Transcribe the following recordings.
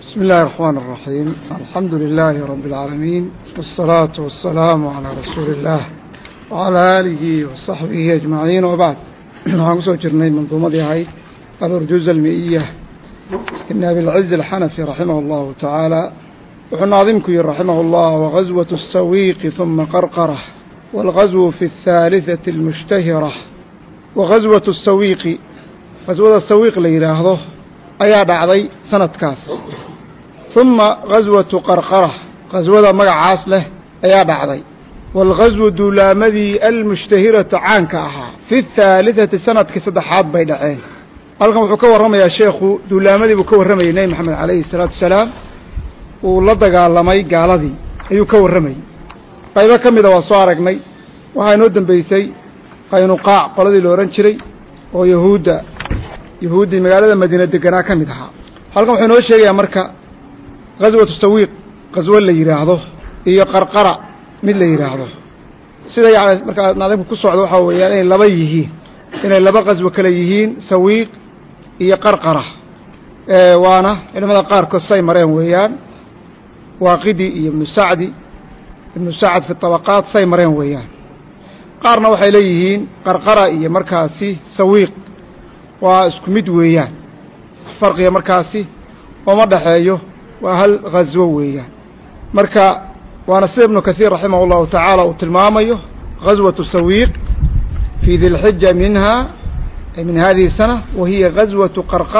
بسم الله الرحمن الرحيم. الحمد لله رب العالمين، والصلاة والسلام على رسول الله وعلى آله وصحبه أجمعين، وبعد. waxaan kusoo jirnay manduumadii ahayd الأرجوز المئية ابن أبي العز الحنفي رحمه الله تعالى. wuxuu naadimku yiri رحمه الله: وغزوة السويق ثم قرقرة والغزو في الثالثة المشتهرة. وغزوة السويق، غزوة السويق la yiraahdo ayaa dhacday sanadkaas. ثم غزوة قرقرة، غزوة magacaas leh ayaa dhacday. والغزو duulaamadii المشتهرة caanka ahaa في الثالثة sanadkii saddexaad bay dhaceen. halkan wuxuu ka warramayaa sheekhu duulaamadii buu ka warramayay nabi maxamed calayhi salaatu wasalaam uu la dagaalamay gaaladii ayuu ka warramayay. qaybo ka mida waa soo aragnay. waxaa inoo dambeysay qaynuqaac qoladii la ohan jiray oo yahuuddii magaalada madiina deganaa ka mid ahaa. halkan wuxuu inoo sheegayaa marka غزوة السويق غزوة la yiraahdo iyo qarqara mid la yiraahdo. sida yaani marka naadimku ku socdo waxa weeyaan inay laba yihiin, inay laba qaswo kala yihiin, sawiiq iyo qarqara. waana ilmada qaar ka say mareen weeyaan, waaqidi iyo ibn sa'd fi tabaqaat say mareen weeyaan. qaarna waxay leeyihiin qarqara iyo markaasi sawiiq waa isku mid weeyaan, farqiga markaasi oo ma dhaxeeyo, waa hal غزوة weeyaan. marka waana sida ibn kaثير رحمه الله تعالى uu tilmaamayo غزوة السويق في ذي الحجة من هذه السنة وهي غزوة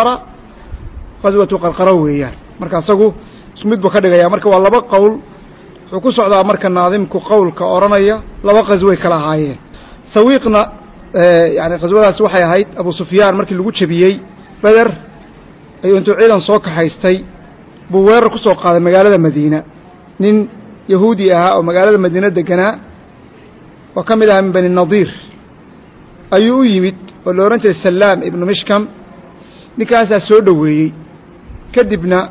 قرقرة weeyaan. marka asagu ismid buu ka dhigaya. marka waa laba qowl wuxuu ku socdaa marka naadimku qowlka oranaya laba qasway kala ahaayeen. sawiiqna yani qaswadaas waxay ahayd Abu Sufyaan markii lagu jabiyey Badr ayuu intuu ciidan soo kaxaystay buu weerar ku soo qaaday magaalada Madiina. nin yahuudi ahaa oo magaalada Madiina deganaa oo ka mid ah min Bani Nadiir ayuu u yimid oo la oran jiray Salaam ibn Mishkam. ninkaasaa soo dhoweeyey. kadibna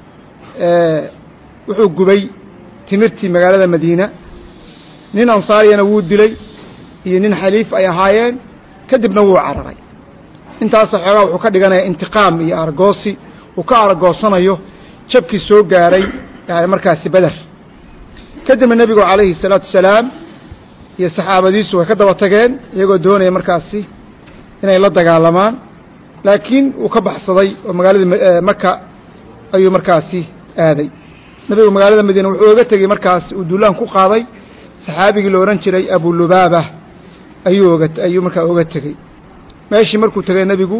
wuxuu gubay timirtii magaalada Madiina. nin ansaariyana wuu dilay iyo nin xaliif ay ahaayeen. kadibna wuu cararay. intaas xoogaa wuxuu ka dhiganayaa intiqaam iyo argoosi uu ka argoosanayo jabkii soo gaaray yani markaasi Badr. kadibna nabigu calayhi salaatu wasalaam iyo saxaabadiisu way ka daba tageen iyagoo doonaya markaasi inay la dagaalamaan, laakiin uu ka baxsaday oo magaalada Maka ayuu markaasi aaday. nabigu magaalada Madiina wuxuu uga tegey markaas uu duulaan ku qaaday saxaabigii la oran jiray Abu Lubaaba ayuu markaa uga tegey. meeshii markuu tegay nabigu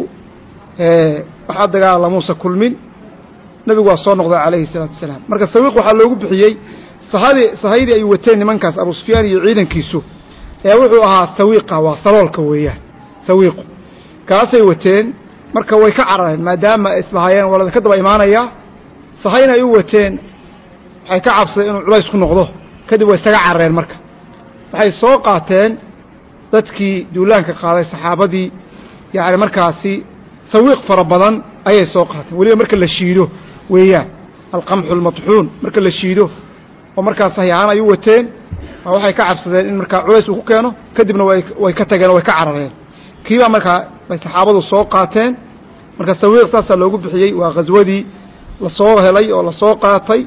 waxaa dagaalamuusa kulmin. nabigu waa soo noqday calayhi salaatu wasalaam. marka sawiiq waxaa loogu bixiyey sahaydii ay wateen nimankaas Abu Sufyaan iyo ciidankiisu ayaa wuxuu ahaa sawiiqa, waa saloolka weeyaan sawiiqu kaasay wateen. marka way ka carareen maadaama islahaayeen walada ka daba imaanaya. sahayna ay u wateen waxay ka cabsadeen inuu culays ku noqdo. kadib way isaga carareen. marka waxay soo qaateen dadkii duulaanka qaaday saxaabadii yani markaasi sawiiq fara badan ayay soo qaateen. weliba marka la shiido weeyaan alqamxu almadxuun marka la shiido oo markaas sahihaan ay u wateen waxay ka cabsadeen in markaa culays uu ku keeno. kadibna way ka tageen oo way ka carareen. kiiba markaa bay saxaabadu soo qaateen. marka sawiiq saasaa loogu bixiyey. waa ghaswadii la soo helay oo la soo qaatay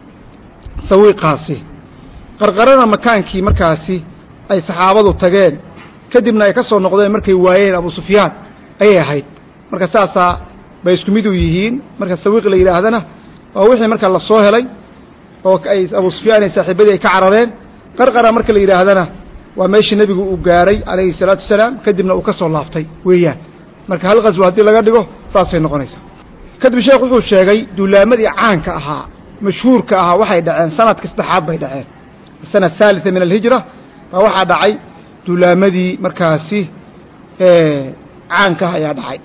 sawiiqaasi. qarqarana makaankii markaasi ay saxaabadu tageen kadibna ay ka soo noqdeen markay waayeen Abu Sufyaan ayay ahayd. marka saasaa bay isku mid u yihiin. marka sawiiq la yidhaahdana waa wixii marka la soo helay oo ay Abu Sufyaan iyo saaxiibadii ay ka carareen. qarqara marka la yidhaahdana waa meeshii nebigu uu gaaray calayhi salaatu wasalaam kadibna uu ka soo laaftay weeyaan. marka hal qaswo haddii laga dhigo saasay noqonaysaa. kadib sheekh wuxuu sheegay duulaamadii caanka ahaa mashhuurka ahaa waxay dhaceen sanadkii saddexaad bay dhaceen. السنة الثالثة من الهجرة waxaa dhacay duulaamadii markaasi caanka ayaa dhacay.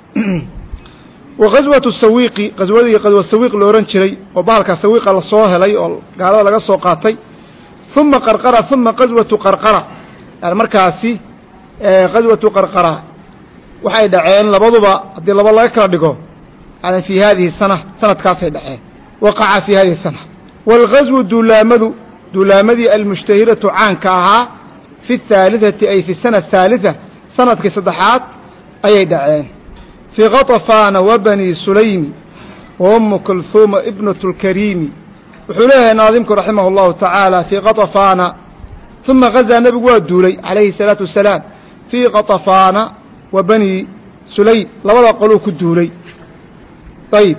وغزوة السويق غزوة السويق la oran jiray oo bahalka sawiiqa la soo helay oo gaalada laga soo qaatay. ثم قرقرة ثم غزوة قرقرة yani markaasi غزوة قرقرة waxay dhaceen labaduba haddii laba laga kala dhigo yani في هذه السنة sanadkaasay dhaceen. وقع في هذه السنة. والغزو duulaamadii almushtahiratu caanka ahaa في الثالثة ay في السنة الثالثة sanadkii saddexaad ayay dhaceen. في غطفان وبني سليم وأم كلثوم ابنة الكريم وحولها ناظمك رحمه الله تعالى في غطفان ثم غزا نبي ودولي عليه الصلاة والسلام في غطفان وبني سليم لولا قالوا كدولي. طيب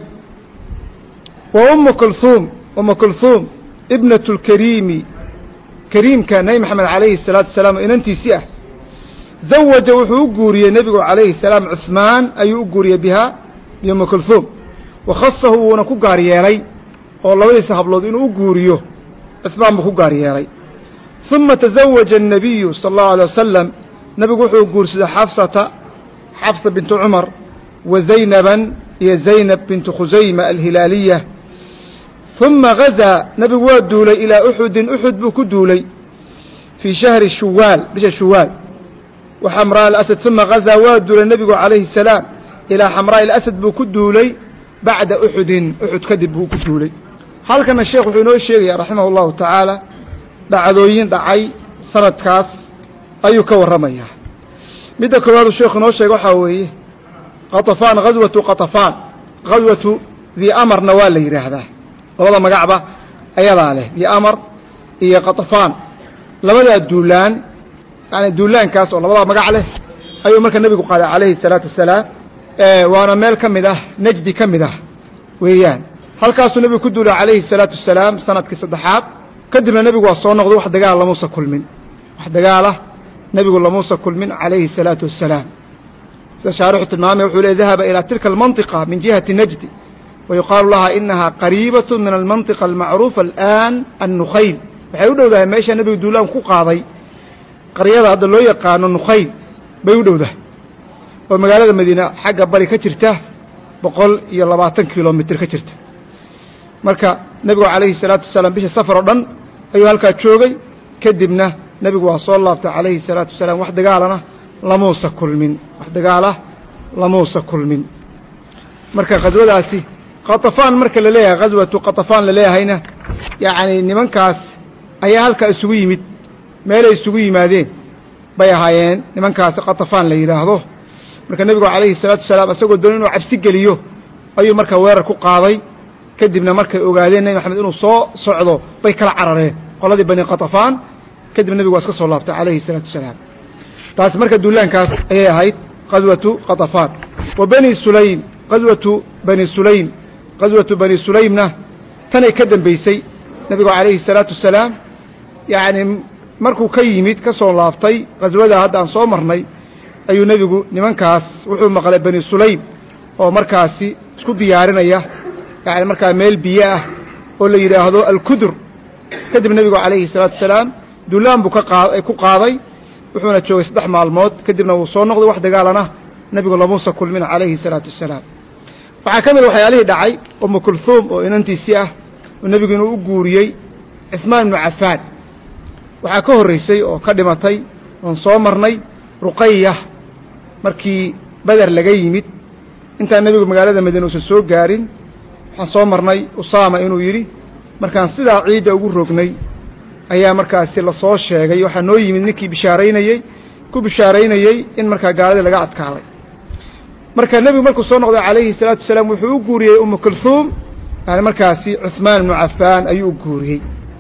وأم كلثوم ابنة الكريم كريم كان نبي محمد عليه الصلاة والسلام إن أنت سئة زوج وحو قوري النبي عليه السلام عثمان أي قوري بها بأم كلثوم وخصه ونكو قاريالي والله ليس هبلود إنه قوريه عثمان بكو قاريالي. ثم تزوج النبي صلى الله عليه وسلم نبي وحو قوري حفصة بنت عمر وزينبا هي زينب بنت خزيمة الهلالية. ثم غزا نبي ودولي إلى أحد بكدولي في شهر الشوال بشهر شوال وحمراء الأسد. ثم غزا ودولي النبي عليه السلام إلى حمراء الأسد بكدولي بعد أحد كذب بكدولي. هل كان الشيخ حنو الشيخ رحمه الله تعالى دعوين دعي سنة كاس أي كور رميه مدى كواد الشيخ حنو الشيخ وحاويه قطفان غزوة ذي أمر نوال ليري هذا والله مقعبة أيضا عليه ذي أمر إيا قطفان لماذا الدولان يعني الدولان كاس والله مقع عليه أيها مركا النبي قال عليه الصلاة والسلام وانا ميل كمده نجدي كمده ويان هل كاسو النبي كدول عليه الصلاة والسلام سنة كصدحات قدم النبي وصو نقضي واحد دقاء الله موسى كل من واحد دقاء نبي الله موسى كل من عليه الصلاة والسلام. شارح المامي وحولي ذهب إلى تلك المنطقة من جهة نجد ويقال لها إنها قريبة من المنطقة المعروفة الآن النخيل وحيودوا ذا ماشي النبي دولان كو قاضي قرية هذا اللو يقان النخيل بيودوا ذا ومقالة المدينة حق بري كترته بقول يلا 20 كيلومتر كترته marka nabigu calayhi salaatu wasalaam bisha safar oo dhan ayuu halka joogay kadibna nabigu waa soo laabtay calayhi salaatu wasalaam wax dagaalana lamuusa kulmin marka qadwadaasi qatafaan marka la leeyahay qadwatu qatafaan la leeyahayna yaani nimankaas ayaa halka isugu yimid meel ay isugu yimaadeen bay ahaayeen nimankaas qatafaan la yiraahdo marka nabigu calayhi salaatu wasalaam asagoo doon inuu cabsi geliyo ayuu marka weerar ku qaaday kadibna markay ogaadeen nabi maxamed inuu soo socdo bay kala carareen qoladii bani qatafaan kadib nabigu waa iska soo laabtay calayhi salaatu wasalaam. taas marka duulaankaas ayay ahayd qadwatu qatafaan wa bani sulaym qadwatu bani sulaymna tanay ka dambeysay nabigu calayhi salaatu wasalaam yaani markuu ka yimid ka soo laabtay qadwada hadda aan soo marnay ayuu nabigu nimankaas wuxuu maqlay bani sulaym oo markaasi isku diyaarinaya يعني marka meel biyo ah oo la yiraahdo al-kudur kadib nabigu calayhi salaatu wasalaam duulaan buu ku qaaday wuxuuna joogay 3 maalmood kadibna uu soo noqday wax dagaalana nabigu la muusa kulmin calayhi salaatu wasalaam. waxa kamid waxyaalihii dhacay Umm Kulthum oo inantiisii ah oo nabigu inuu u guuriyay Uthman ibn Affan waxa ka horeysay oo ka dhimatay oo soo marnay Ruqayyah markii Badar laga yimid inta nabigu magaalada Madiina uu soo gaarin waxaan soo marnay Usaama inuu yiri markaan sidaa ciida ugu rognay ayaa markaasi la soo sheegay waxa noo yimid ninkii bishaaraynayay in markaa gaalada laga adkaaday marka nabigu markuu soo noqday calayhi salaatu wasalaam wuxuu u guuriyay Umm Kulthum yani markaasi Uthman ibn Affan ayuu u guuriyay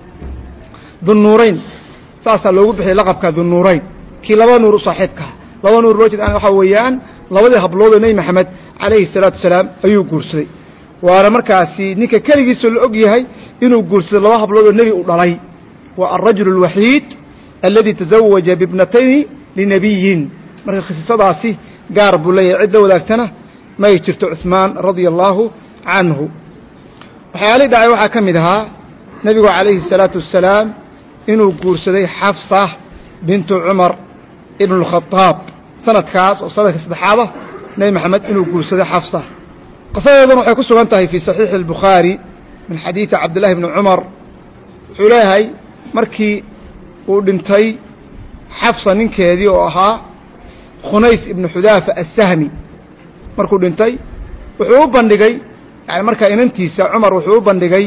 Dhunnurayn saasa loogu bixiyay laqabka Dhunnurayn kii laba nuur saaxiibka laba nuur wajid aan waxa weeyaan labadii hablood ee Nabi Maxamed calayhi salaatu wasalaam ayuu guursaday waana markaasi ninka kaligiisa la og yahay inuu guursado laba hablood oo nabi u dhalay wa ar-rajul al-wahid alladhi tazawwaja bi ibnatayn li nabiyyin marka khasisadaasi gaar buu leeyahay cid la wadaagtana ma jirto Uthman radiyallahu anhu. waxyaali dhacay waxa kamid ahaa nabigu calayhi salaatu wasalaam inuu guursaday Hafsa bint Umar ibn al-Khattab sanadkaas oo sanadka saddexaad nabi maxamed inuu guursaday Hafsa. قصيدة waxay ku sugan tahay fi sahih al-Bukhari min hadith Abdullah ibn Umar xulaahay markii uu dhintay Hafsa ninkeedii oo ahaa Khunays ibn Hudafa as-Sahmi markuu dhintay wuxuu u bandhigay yani marka inantiisa Umar wuxuu u bandhigay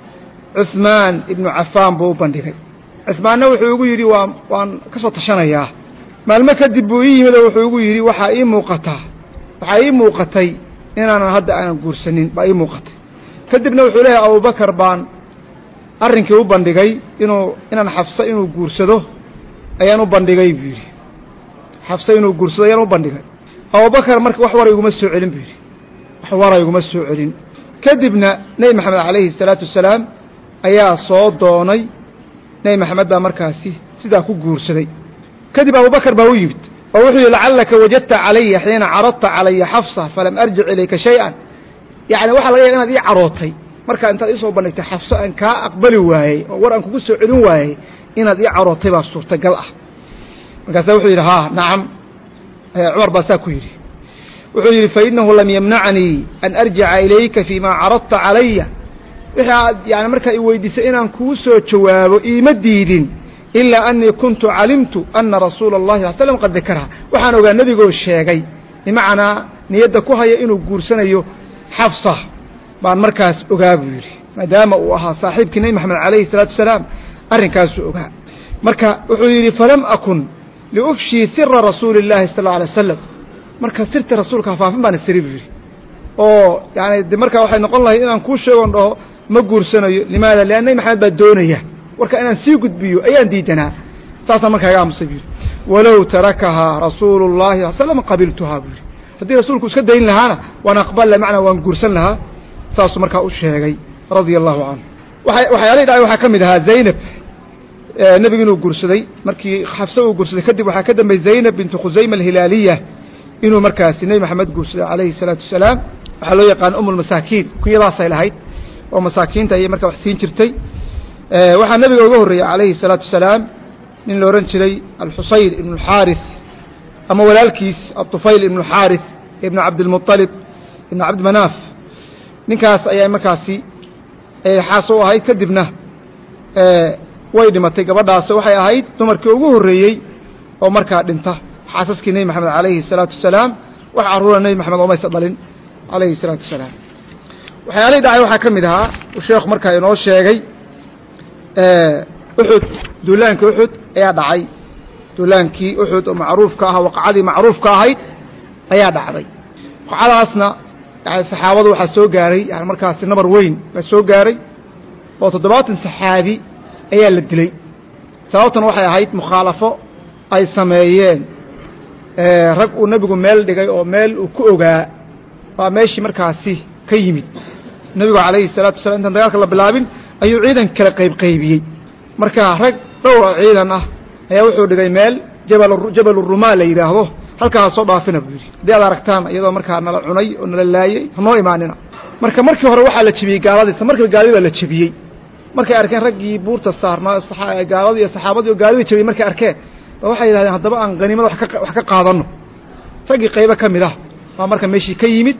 Uthman ibn Affan buu u bandhigay Uthmanna wuxuu ugu yiri waan ka soo tashanayaa maalmo kadib buu yimid wuxuu ugu yiri waxa ii muuqatay inaan hadda aan guursanin ba ii muuqatay kadibna wuxuu leeyahay abubakar baan arrinkii u bandhigay inaan xafsa inuu guursado ayaan u bandhigay buu yidhi xafsa inuu guursado ayaan u bandhigay abubakar marka wax wara iguma soo celin buu yidhi wax wara iguma soo celin kadibna nebi maxamed calayhi salaatu wasalaam ayaa soo doonay nebi maxamed baa markaasi sidaa ku guursaday kadib abubakar baa u yimid oo wuxuu yidhi lacallaka wajadta calaya xiina caradta calaya xafsa falam arjic ilayka shay-an yacni waxaa laga yaga inaad ii carootay markaa intaad ii soo bandhigtay xafso aan kaa aqbali waayey oo war aan kugu soo celin waayey inaad ii carootay baa suurtagal ah markaasaa wuxuu yidhi haa nacam cumar baa saa ku yidhi wuxuu yidhi fainahu lam yamnacnii an arjica ilayka fii maa caradta calaya wixii aad yani markaa i weydiisay inaan kuu soo jawaabo iima diidin ilaa anii kuntu calimtu ana rasuula اllahi sal slam qad dakarha waxaan ogaa nebigoo sheegay bimacnaa niyadda ku haya inuu guursanayo xafsa baan markaas ogaa buu yidhi maadaama uu ahaa saaxiibkii nebi maxamed calayhi الsalaatu wasalaam arrinkaasuu ogaa marka wuxuu yidhi falam akun liufshii sira rasuuli اllahi sal اlه alay wasalam marka sirta rasuulka hafaafin baan isiri buu yidhi oo yani de markaa waxay noqon lahayd inaan kuu sheegon dhaho ma guursanayo limaada lian nebi maxamed baa doonaya warka inaan sii gudbiyo ayaan diidanaa saasaan markaa iga aamusay buu yidhi walow tarakahaa rasuulu اllahi sal slam qabiltuhaa buu yidhi haddii rasuulku iska dayn lahaana waan aqballa macnaa waan guursan lahaa saasuu markaa u sheegay radia allahu canhu waxyaalihii dhacay waxaa ka mid ahaa zaynab nebigu inuu guursaday markii xafse uu guursaday kadib waxaa ka dambeeyey zaynab bintu khusayma alhilaaliya inuu markaasi nebi maxamed guursaday calayhi الsalaatu wasalaam waxaa loo yaqaana masaakiin kunyadaasay lahayd oo masaakiinta ayay markaa wax siin jirtay waxaa nebiga uga horreeyey calayhi الsalaatu wasalaam nin la odhan jiray alxusayr ibnu اlxaarith ama walaalkiis aطufayl ibnu اlxaarith ibnu cabdilmuطalib ibnu cabdimanaaf ninkaas ayaa markaasi xaas u ahayd kadibna way dhimatay gabadhaas waxay ahayd dumarkii ugu horreeyey oo markaa dhinta xaasaskii nebi maxamed calayhi الsalaatu wasalaam wax carruura nebi maxamed oomaysa dhalin calayhi الsalaatu wasalaam waxyaalihii dhacay waxaa ka mid ahaa uu sheekhu markaa inoo sheegay uxud duulaankii uxud ayaa dhacay duulaankii uxud oo macruufka ah waqacadii macruufka ahayd ayaa dhacday waqacadaasna yani saxaabadu waxaa soo gaaray yani markaasi nabar weyn baa soo gaaray oo 70 saxaabi ayaa la dilay sababtan waxay ahayd mukhaalafo ay sameeyeen rag uu nebigu meel dhigay oo meel uu ku ogaa waa meeshii markaasi ka yimid nebigu calayhi الsalaatu wasalaam intaan dagaalka la bilaabin ayuu ciidan kala qaybiyey marka rag dhowr oo ciidan ah ayaa wuxuu dhigay meel jabal rumaa la yidhaahdo halkaa soo dhaafina buu yidhi haddii aad aragtaan iyadoo markaa nala cunay oo nala laayey hanoo imaanina marka markii hore waxaa la jebiyey gaaladiisa markii gaalidii baa la jebiyey markay arkeen raggii buurta saarnaa gaaladii iyo saxaabadii oo gaalidii jebiyey markay arkeen ba waxay yidhahdeen haddaba aan haniimada wax ka qaadanno raggii qaybo ka mid ah baa marka meeshii ka yimid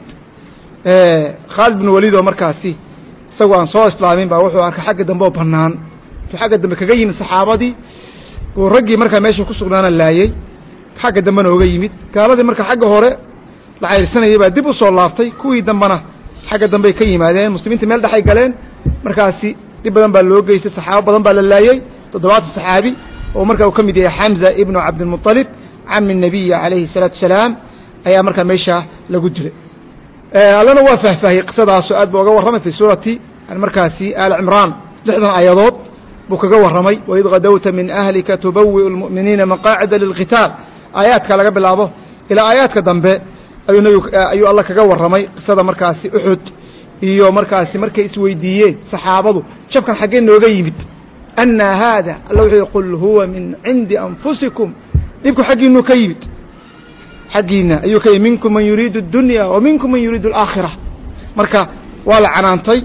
khaalid bin waliid oo markaasi isagoo aan soo islaamin baa wuxuu arkay xagga dambe oo bannaan intuu xagga dambe kaga yimid saxaabadii uu raggii markaa meesha ku sugnaana laayey xagga dambena oga yimid gaaladii marka xagga hore la cayrsanayay baa dib u soo laabtay kuwii dambena xagga dambey ka yimaadeen muslimiinta meel dhexay galeen markaasi dhib badan baa loo geystay saxaabo badan baa la laayey 70 saxaabi oo markaa uu ka mid yahay xamza ibnu cabdilmuطalib cami الnabiyi calayhi الsalaatu wasalaam ayaa markaa meesha lagu dilay allana waa faahfaahiyey qisadaasoo aad buu oga warramay fii suurati markaasi aal cimraan 60 aayadood buu kaga warramay waid gadowta min ahlika tubawi'u اlmu'miniina maqaacida lilqitaal aayaadka laga bilaabo ilaa aayaadka dambe ayuu alla kaga warramay qisada markaasi uxud iyo markaasi markay isweydiiyeen saxaabadu jabkan xaggee nooga yimid anna haada alla wuxuu qul huwa min cindi anfusikum dhibku xaggiinuu ka yimid xaggiina ayuu ka yimid minkum man yuriidu اdunya wa minkum man yuriidu اlaakhira marka waa la canaantay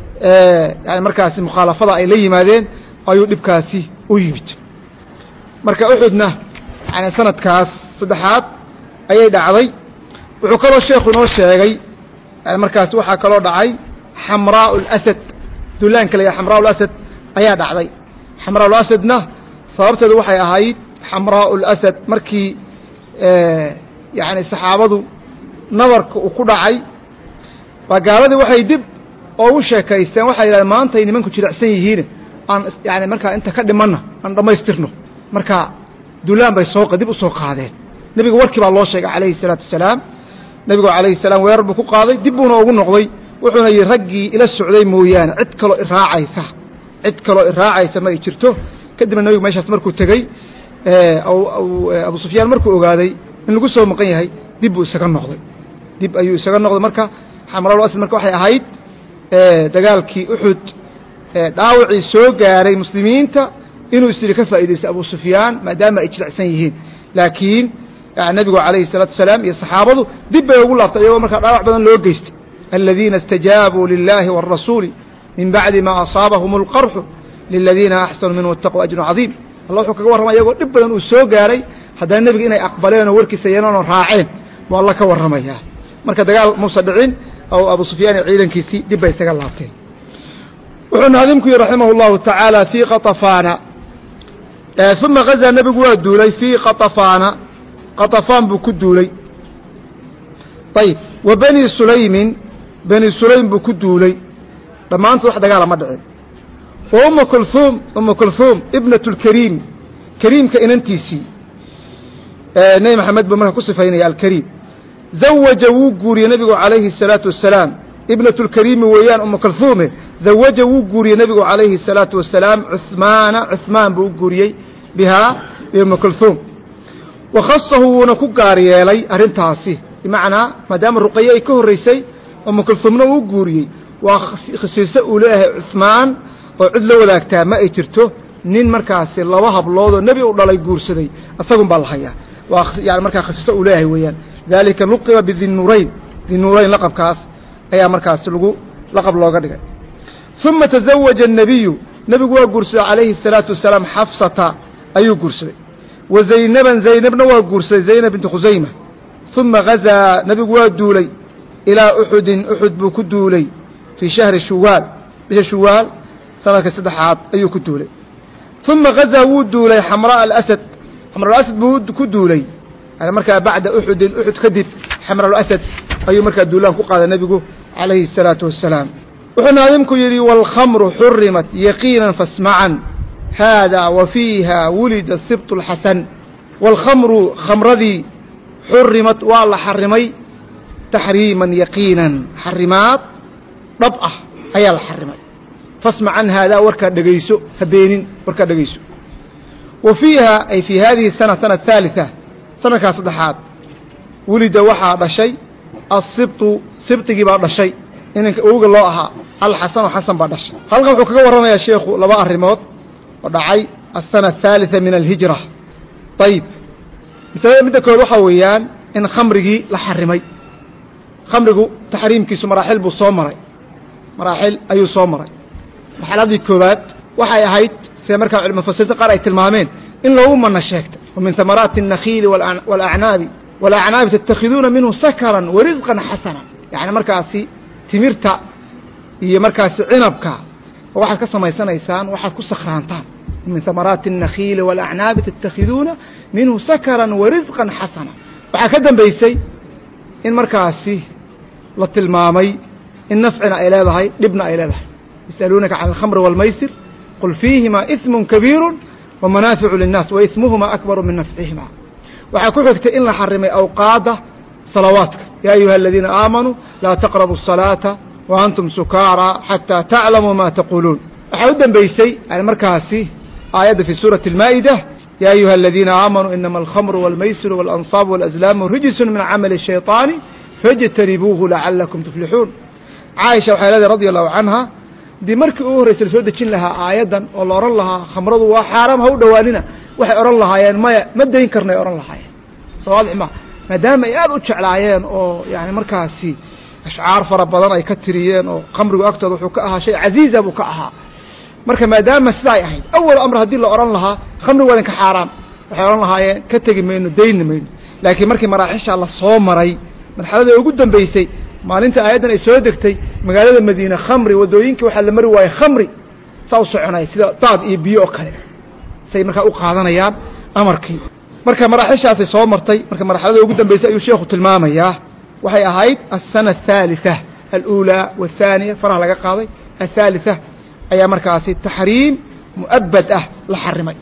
yani markaasi mukhaalafada ay la yimaadeen ayuu dhibkaasi u yimid marka uxudna yani sanadkaas saddexaad ayay dhacday wuxuu kaloo sheekhu inoo sheegay yani markaasi waxaa kaloo dhacay xamraa اlasad duulaanka la yahay xamraa اlasad ayaa dhacday xamraa اlasadna sababteedu waxay ahayd xamraa اlasad markii yani saxaabadu nabarka uu ku dhacay waa gaaladii waxay dib oogu sheekaysteen waxay yidhahdeen maantay nimanku jilicsan yihiine aan yani markaa inta ka dhimanna aan dhammaystirno marka duulaan bay dib u soo qaadeen nebiga warkii baa loo sheegay calayhi الsalaatu wasalaam nebigu calayhi الsalaam weerar buu ku qaaday dib buuna ugu noqday wuxuuna yidhi raggii ila socday mooyaane cid kaloo iraacaysa ma ay jirto. kadibna nabigu meeshaas markuu tegey abu sufyaan markuu ogaaday in lagu soo maqan yahay dib ayuu isaga noqday marka xamraaul asad marka waxay ahayd dagaalkii uxud dhaawacii soo gaaray muslimiinta inuu isiri ka faa'iidaysto abu sufyaan maadaama ay jilicsan yihiin laakiin nabigu calayhi salaatu wasalaam iyo saxaabadu dib bay ugu laabtay iyagoo markaa dhaawac badan loo geystay aladiina istajaabuu lilahi wاlrasuuli min bacdi ma asaabahum اlqarxu liladiina axsanuu minhum wattaquu ajrun cadiim allah wuxuu kaga warramaya iyagoo dhib badan uu soo gaaray haddana nebiga inay aqbaleen oo warkiisa yeelanoo raaceen buu alla ka warramayaa marka dagaal muusa dhicin oo abu sufyaan iyo ciidankiisii dib bay isaga laabteen. wuxuu naadimku yihi raximah اllahu tacaala fii qaطafaana uma gazaa nebigu waa duulay fii qaطafaana qaطafaan buu ku duulay. ayib wa bani sulaym buu ku duulay dhammaantood wax dagaala ma dhicin. wa ummu kulhuum ibnaة اlkariim kariimka inantiisii nebi maxamed buu marka ku sifaynaya alkariim zawaja wuu guuriyey nebigu calayhi الsalaaةu wasalaam ibnaة اlkariimi weeyaan ummu kulhuume zawaja wuu guuriyey nebigu calayhi الsalaaةu wasalaam cuثmaan buu u guuriyey bihaa biummi kulhuum wakhasahu wuuna ku gaar yeelay arrintaasi bimacnaa maadaama ruqaye ay ka horraysay ummu kulhuumna uu guuriyey waa khasiiso uu leeyahay cuثmaan oo cid la wadaagtaa ma ay jirto nin markaasi laba habloodoo nebi u dhalay guursaday isagun baa la hayaa waa yani markaa khasiiso uu leeyahay weeyaan dalika luqiba bidinnuurayn laqabkaas ayaa markaasi laqab looga dhigay. uma taزawaja الnabiyu nebigu waa guursaday calayhi الsalaatu wasalaam xafsata ayuu guursaday wa zaynabna waa guursaday zaynab binti khusayma. uma gazaa nebigu waa duulay ilaa uxudin uxud buu ku duulay fii shahri shuwaal bisha shuwaal sanadka saddexaad ayuu ku duulay. uma gazaa wuu duulay xamraa alasad buu ku duulay markaa bacda uxudin uxud kadib xamraalasad ayuu markaa duulaan ku qaaday nebigu calayhi الsalaatu wasalaam. wuxuu naadimku yidhi wاlkhamru xurimat yaqiinan fasmacan haada wa fiiha wulida sibt اlxasan. wاlkhamru khamradii xurimat waa la xarimay taxriiman yaqiinan xarimaad dhab ah ayaa la xarimay. fasmacan haadaa warkaa dhegayso habeenin warkaa dhegayso. wa fiiha ay fii hadihi sana haaliثa sanadkaa saddexaad wulida waxaa dhashay asibtu sibtigii baa dhashay inanka awga loo ahaa alxasanu xasan baa dhashay. halkan wuxuu kaga warramayaa sheekhu laba arrimood oo dhacay asana ahaaliثa min alhijra. ayib masalada midda kood waxaa weeyaan in khamrigii la xarimay. khamrigu taxriimkiisu maraaxil ayuu soo maray. marxaladii koowaad waxay ahayd sida markaa mufasiriinta qaar ay tilmaameen in loogu mana sheegtay wa min hamaraati الnakhiili wاlacnaabi tattakhiduuna minhu sakaran warisqan xasana yani markaasi timirta iyo markaasi cinabka waxaad ka samaysanaysaan waxaad ku sakhraantaan min hamaraati الnakhiili wاlacnaabi tattakhiduuna minhu sakaran warisqan xasana. waxaa ka dambaysay in markaasi la tilmaamay in nafcina ay leedahay dhibna ay leedahay. yas'aluunaka can alkhamri wاlmaysir qul fiihima ismu kabiiru wamanaaficu linnaas waismuhuma akbaru min nafcihima. waxaa ku xigtay in la xarimay awqaadda salawaadka yaa ayuha aladiina aamanuu laa taqrabu الصalaata wa antum sukaara xataa taclamuu ma taquuluun. waxaa u dambaysay yani markaasi aayadda fi suurati اlmaa'ida yaa ayuha aladiina aamanuu inama alkhamru wاlmaysiru wاlansaabu wاlazlaamu rijisu min camali الshayطaani faاjtanibuuhu lacalakum tuflixuun. caaisha waxay leedahay radi allahu canha dii markii ugu horraysa la soo dejin lahaa aayaddan oo la odhan lahaa khamradu waa xaaraam ha u dhowaanina waxay odhan lahaayeen maya ma dayn karnay odhan lahaayeen. sawaadix ma maadaama ay aad u jeclaayeen oo yani markaasi ashcaar fara badan ay ka tiriyeen oo khamrigu agtooda wuxuu ka ahaa shay casiiza buu ka ahaa. marka maadaama sidaay ahayd awal amr haddii la odhan lahaa khamrigu waa idinka xaaraam waxay odhan lahaayeen ka tegi mayno dayni mayno. laakiin markii maraaxisha la soo maray marxaladii ugu dambaysay maalinta aayaddan ay soo degtay magaalada madiine khamri waddooyinkii waxaa la mari waayey khamri saa u soconaya sida daad iyo biyo oo kale say markaa u qaadanayaan amarkii. marka maraaxishaasay soo martay. marka marxalada ugu dambaysay ayuu sheekhu tilmaamayaa waxay ahayd asana ahaaliثa aluulaa waathaaniya faraha laga qaaday ahaaliثa ayaa markaasi taxriim mu'abad ah la xarimay.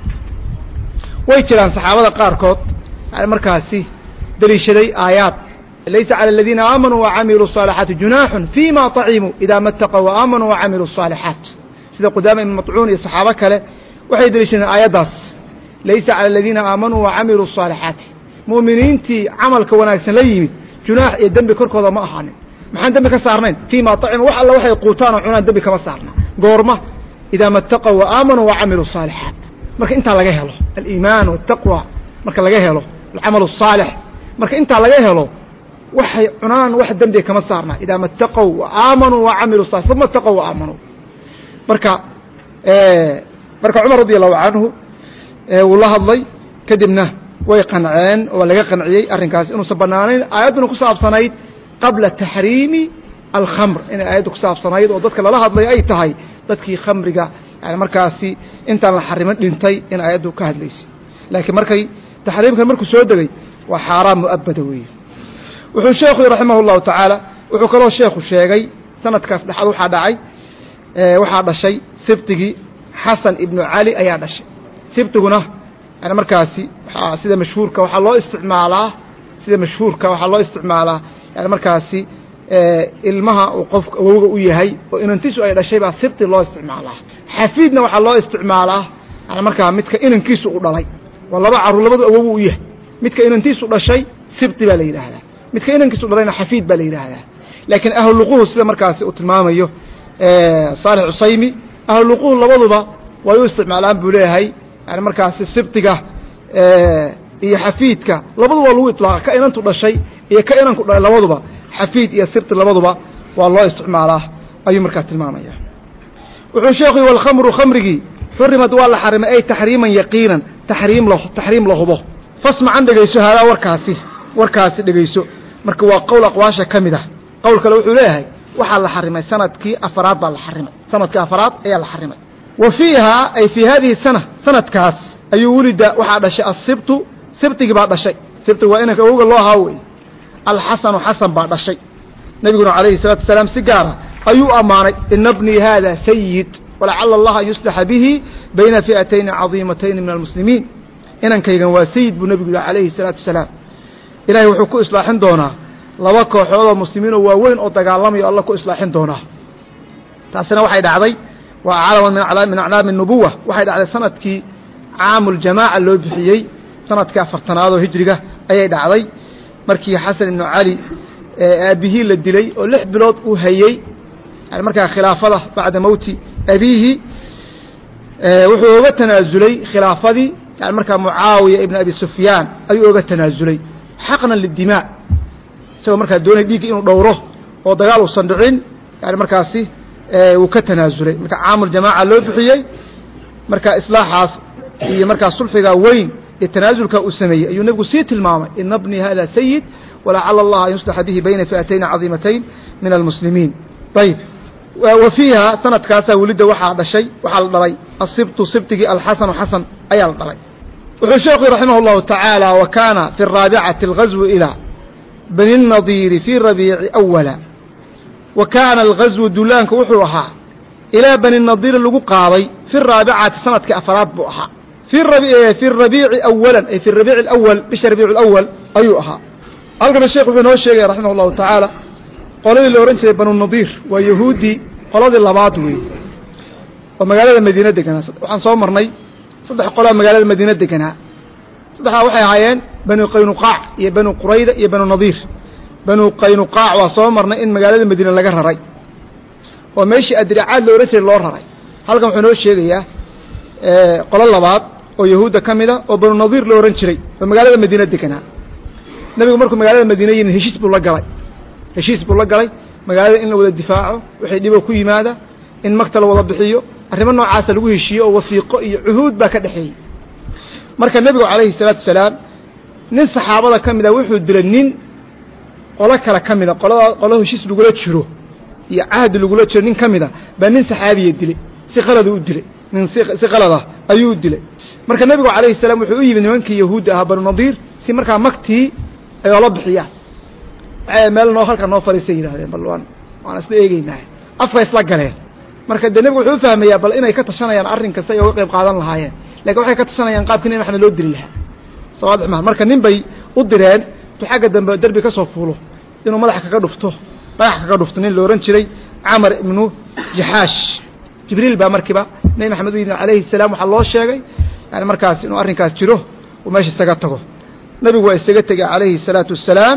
way jiraan saxaabada qaarkood yani markaasi deliishaday aayaad laysa calى الadiina aamanuu وacamiluu الصاalixaati junaaxun fيma طacimuu إida ma اtaqوا وaamanuu وacamiluu الصاalixaat sida qudaama ibn maطcuun iyo saxaabo kale waxay deliishadeen aayaddaas laysa calى الadiina aamanuu وacamiluu الصاalixaati mu'miniintii camalka wanaagsan la yimid junaax iyo dembi korkooda ma ahaanin maxaan dembi ka saarnayn fيma طacimuu wax alla waxay quutaan oo cunaan dembi kama saarna goorma idaa ma اtaqوا وaamanuu وacamiluu الصاalixaat marka intaa laga helo aliimaan والtaqwى marka laga helo alcamal الصaalix marka intaa laga helo waxay cunaan wax dembiga kama saarna idaa ma اtaqow وaamanuu وacamiluu صالح uma اtaqow وaamanuu marka cumar radi allahu canhu wuu la hadlay kadibna way qanceen oo laga qanciyey arrinkaas inuusan banaanayn aayadduna ku saabsanayd qabla taxriimi alkhamr inay aayadda ku saabsanayd oo dadka lala hadlay ay tahay dadkii khamriga yani markaasi intaan la xarimin dhintay in aayaddu ka hadlaysay laakiin markay taxriimkan markuu soo degay waa xaaraan mu'abada weeye wuxuu sheekhu raximah اllahu tacaala wuxuu kaloo sheekhu sheegay sanadkaas dhexaad waxaa dhashay sibtigii xasan ibnu cali ayaa dhashay sibtiguna yani markaasi sida mashhuurka waxaa loo isticmaalaa yani markaasi ilmaha uu qofka awowga u yahay oo inantiisu ay dhashay baa sibti loo isticmaalaa xafiidna waxaa loo isticmaalaa yani markaa midka inankiisu u dhalay waa laba carruur labadu awogu u yahay midka inantiisu dhashay sibti baa la yidhaahdaa midka inankiisu dhalayna xafiid baa la yidhaahdaa laakiin ahluluquhu sida markaasi uu tilmaamayo saalix cusaymi ahluluquhu labaduba way u isticmaalaan buu leeyahay yani markaasi sibtiga iyo xafiidka labaduba waa lagu iطlaaqa ka inantu dhashay iyo ka inanku dhalay labaduba xafiid iyo sibti labaduba waa loo isticmaalaa ayuu markaa tilmaamaya wuxuu sheekhu walkhamru khamrigii xurimad waa la xarimay ay taxriiman yaqiinan taxriim la hubo fasmacan dhegayso haadaa warkaasi dhegayso marka waa qowl aqwaasha ka mid ah qowl kale wuxuu leeyahay waxaa la xarimay sanadkii afaraad baa la xarimay sanadkii afaraad ayaa la xarimay wa fiihaa ay fii hadihi sana sanadkaas ayuu wulida waxaa dhashay asibtu sibtigii baa dhashay sibtigu waa inanka awowga loo ahaa wey alxasanu xasan baa dhashay nebiguna calayhi الsalatu wasalaam si gaara ayuu ammaanay ina bnii hada sayid walacala allaha an yuslixa bihi bayna fi'atayni cadiimatayni min almuslimiin inankaygan waa sayid buu nebigu yihi calayhi الsalaatu wasalaam ilahay wuxuu ku islaaxin doonaa laba kooxood oo muslimiinoo waaweyn oo dagaalamayo alla ku islaaxin doonaa taasina waxay dhacday waa aclaama min aclaami الnubuwa waxay dhacday sanadkii caamuljamaaca loo bixiyey sanadkii afartanaad oo hijriga ayay dhacday markii xasan ibnu cali aabihii la dilay oo 6 bilood uu hayey yani markaa khilaafada bacda mowti abiihi wuxuu oga tanaasulay khilaafadii yani markaa mucaawiya ibn abi sufyaan ayuu oga tanaasulay xaqnan lidimaa isagoo markaa doonay dhiigga inuu dhowro oo dagaal uusan dhicin yani markaasi wuu ka tanaasulay marka caamuljamaaca loo bixiyey marka islaaxaas iyo markaa sulxigaa weyn iyo tanaasulkaa uu sameeyey ayuu nebigu sii tilmaamay ina bnii hada sayid walacala allaha an yuslixa bihi bayna fi'atayn cadiimatayn min almuslimiin ayib wa fiiha sanadkaasaa welidda waxaa la dhalay asibtu sibtigii alxasanu xasan ayaa la dhalay wuxuu sheekhu raximah اllahu tacaala wa kaana fi الraabicati اlgazwu ilaa bani الnadiiri fii rabiici awala wa kaana algazwu dulaanku wuxuu ahaa ilaa bani nadiiri lagu qaaday fi raabicati sanadkii afaraad buu ahaa fi rabiici awalan ay fi rabiici اlawal bisha rabiic اlawal ayuu ahaa halkana sheekh wuxuu inoo sheegaya raximah اllahu tacaala qoladii la ohan jiray banu nadiir waa yahuuddii qoladii labaad weeye oo magaalada madiine deganaa waxaan soo marnay 3 qolaa magaalada madiine deganaa 3daa waxay ahaayeen banu qaynuqaac iyo banu qurayda iyo banu nadiir banu qaynuqaac waa soo marnay in magaalada madiine laga raray oo meeshii adricaad la ohan jiray loo raray halkan wuxuu inoo sheegayaa qolo labaad oo yahuudda ka mida oo banu nadiir la ohan jiray oo magaalada madiine deganaa nebigu markuu magaalada madiine yimid heshiis buu la galay magaalada in la wada difaaco wixii dhibo ku yimaada in magta la wada bixiyo arrimo noocaasa lagu heshiiyo oo wasiiqo iyo cuhuud baa ka dhexeeyey marka nebigu calayhi الsalaatu wasalaam nin saxaabada ka mida wuxuu dilay nin qolo kale ka mida qolo heshiis lagula jiro iyo cahdi lagula jiro nin ka mida baa nin saxaabiya dilay si qalada u dilay nin si qalada ayuu dilay marka nebigu calayhi الsalaam wuxuu u yimid nimankii yahuudda ahaa banu nadiir si markaa magtii ay oola bixiyaan meel halka noo fadhiisay yidhahdeen bal waan isla eegeynaa afka isla galeen marka dee nebigu wuxuu u fahmayaa bal inay ka tashanayaan arrin kasta ay uga qayb qaadan lahaayeen lakin waxay ka tashanayaan qaabkii nebi maxamed loo dili lahaa sawaadix maa marka nin bay u direen tu xagga dambe derbi ka soo fuulo inuu madaxa kaga dhufto dhagax kaga dhufto nin la oran jiray Amr ibn Jahash Jibriil baa markiiba Nabi Maxamed alayhi salaam waxa loo sheegay yani markaas inuu arrinkaas jiro oo meesha isaga tago nabigu waa isaga tagay alayhi salaatu wassalaam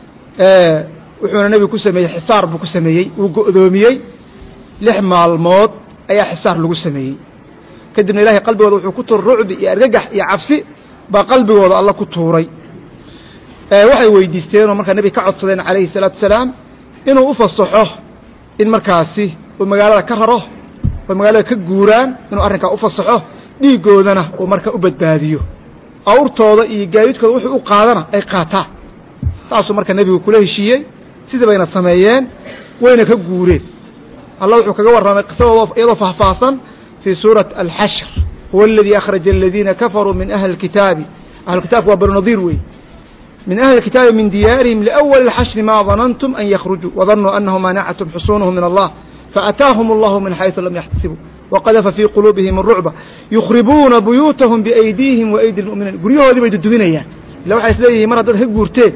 wuxuuna nabigu ku sameeyay xisaar buu ku sameeyay uu go'doomiyay 6 maalmood ayaa xisaar lagu sameeyay kadibna ilaahay qalbigooda wuxuu ku tuur rucbi iyo argagax iyo cabsi ba qalbigooda Allah ku tuuray waxay weydiisteen oo marka nabi ka codsadeen alayhi salaatu wassalaam inuu u fasaxo in markaasi uu magaalada ka raro oo magaalada ka guuraan inuu arrinka u fasaxo dhiigoodana uu marka u badbaadiyo awrtooda iyo gaadiidkooda wuxuu u qaadana ay qaataan taasoo marka nabigu kula heshiiyay sidii bayna sameeyeen wayna ka guureen Allah wuxuu kaga warramay qisadooda iyadoo faahfaahsan fi suurat al-hashr huwa alladhi akhraja alladhina kafaru min ahli al-kitabi ahli al-kitab wa banu nadir way من أهل الكتاب من ديارهم لأول الحشر ما ظننتم أن يخرجوا وظنوا أنهم مانعتهم حصونهم من الله فأتاهم الله من حيث لم يحتسبوا وقذف في قلوبهم الرعب يخربون بيوتهم بأيديهم وأيدي المؤمنين قريوه هذه بيدو الدمينية لو حيث مرة دول هكورتين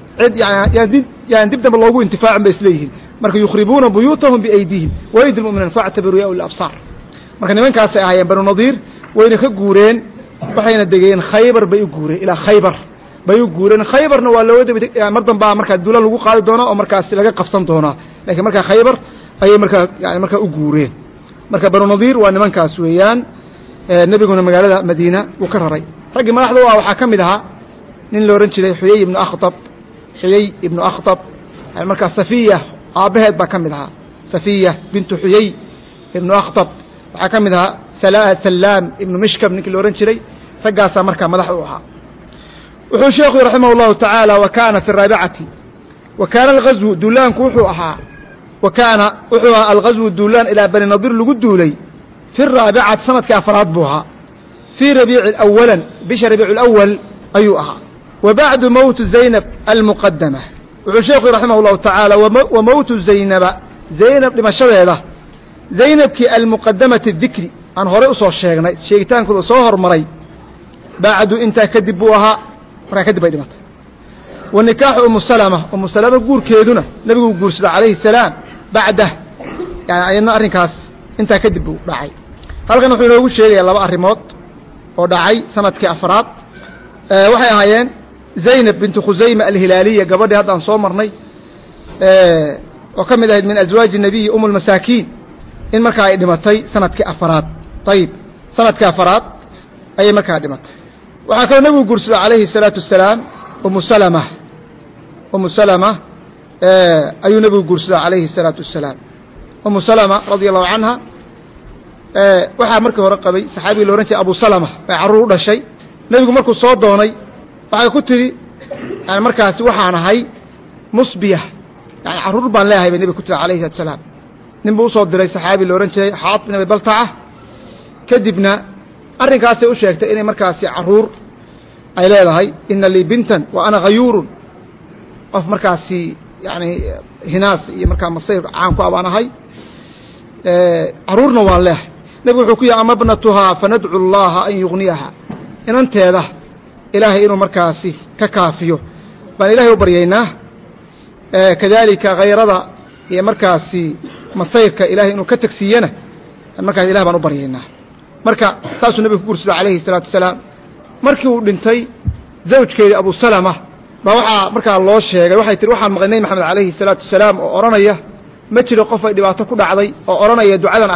يعني دبنا بالله انتفاعا بإسليهم مركا يخربون بيوتهم بأيديهم وأيدي المؤمنين فاعتبروا يا أولي الأبصار مركا نمان كاسي آيان بنو نظير وين هكورين وحين الدقين خيبر بيقوري إلى خيبر bay u guureen khaybarna waa loo dibay mardan baa marka duula lagu qaadi doona oo markaas laga qabsan doona laakiin marka khaybar ayay marka u guureen marka banu nadir waa nimankaas weeyaan nabiguna magaalada madiina uu ka raray ragii madaxda waxa kamid ahaa nin la oran jiray xuyay ibn akhtab marka safiya aabaheed baa kamid ahaa safiya bintu xuyay ibn akhtab waxa kamid ahaa salaam ibn mishkam ninkii la oran jiray ragaas marka madax u ahaa وحو شيخ رحمه الله تعالى وكان في الرابعة وكان الغزو دولان كوحوها وكان وحوها الغزو دولان إلى بني نضير لقدولي في الرابعة سنة كافرات بها في ربيع الأولا بش ربيع الأول أيها وبعد موت زينب المقدمة وحو شيخ رحمه الله تعالى وموت زينب لما شرع له زينب كي المقدمة الذكري عن هرئيس الشيخنا الشيطان كله صهر مري بعد انت كذبوها marka kadib ay dhimatay wanikaahu ummu salama guurkeeduna nabigu guursada calayhi salaam bacda yani ayna arrinkaas inta kadib uu dhacay halkan wuxuu inoogu sheegayaa laba arrimood oo dhacay sanadkii afraad waxay ahaayeen Zaynab bint Khuzayma al-Hilaliya gabadhii hadda aan soo marnay oo kamid ahayd min azwaaji nabiy ummul masaakiin in marka ay dhimatay sanadkii afraad tayib sanadkii afraad ayay marka dhimatay waxaa kaloo nabigu guursaday calayhi salaatu wassalaam ummu salama ayuu nabigu guursaday calayhi salaatu wassalaam ummu salama radiyallahu canha waxaa markii hore qabay saxaabiga la oran jiray abu salama ay carruur u dhashay nabigu markuu soo doonay waxay ku tiri yani markaasi waxaan ahay musbiya yani carruur baan leeyahay bay nabiga ku tiri calayhi salaatu wassalaam nin buu usoo diray saxaabi la oran jiray xaad bin abi baltaca kadibna arrinkaasay u sheegtay inay markaasi carruur ay leedahay inna lii bintan wa ana ghayuurun qof markaasi yani hinaas iyo markaa masayr caan ku abaanahay carruurna waan leehay nabigu wuxuu ku yihi ama bnatuhaa fanadcu allaha an yugniyaha inanteeda ilaahay inuu markaasi ka kaafiyo baan ilaahay u baryaynaa kadalika hayrada iyo markaasi masayrka ilaahay inuu ka tagsiiyana markaas ilahay baan u baryaynaa marka taasuu nabigu ku guursaday calayhi salaatu wassalaam markii uu dhintay zawjkeedii abu salama baa waxaa markaa loo sheegay waxay tihi waxaan maqlay nabi maxamed calayhi salaatu wassalaam oo odhanaya ma jiro qof ay dhibaato ku dhacday oo odhanaya ducadan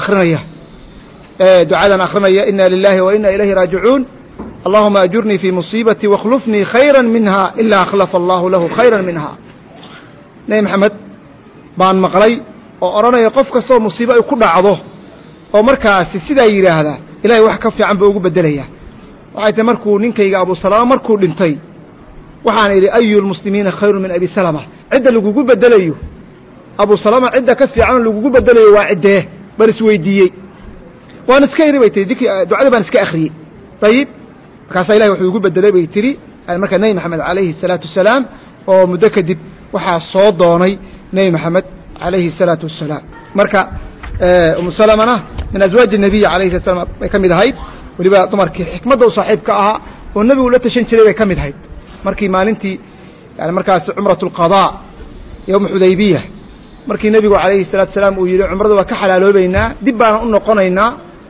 akhrinaya inna lillahi wa inna ilayhi raajicuun allahuma ajurnii fii musiibatii wakhlufnii khayran minha ilaa akhlafa allahu lahu khayran minha nabi maxamed baan maqlay oo odhanaya qof kastoo musiibo ay ku dhacdo oo markaasi sidaa yidhaahdaa ilaahay wax ka fiican buu ugu beddelaya waxay tahay markuu ninkayga abu salama markuu dhintay waxaan idhi ayu lmuslimiina khayrun min abi salama cidda lagugu beddelayo abu salama cidda ka fiican lagugu beddelayo waa ciddee bal isweydiiyey waan iska idhi bay tihi ducadii baan iska akhriyey ayib markaasaa ilahay wuxuu igu beddelay bay tihi markaa nebi maxamed calayhi salaatu wassalaam oo muddo kadib waxaa soo doonay nebi maxamed calayhi salaatu wassalaam marka ummu salamana min azwaaji nabiy calayhi salatu wassalaam bay ka mid ahayd weliba dumarkii xikmadda u saaxiibka ahaa oo nebigu la tashan jiray bay ka mid ahayd markii maalintii yani markaasi cumratu lqadaa yawm Hudaybiyah markii nabigu calayhi salaatu salaam uu yiri umrada waa ka xalaaloobaynaa dib baan u noqonaynaa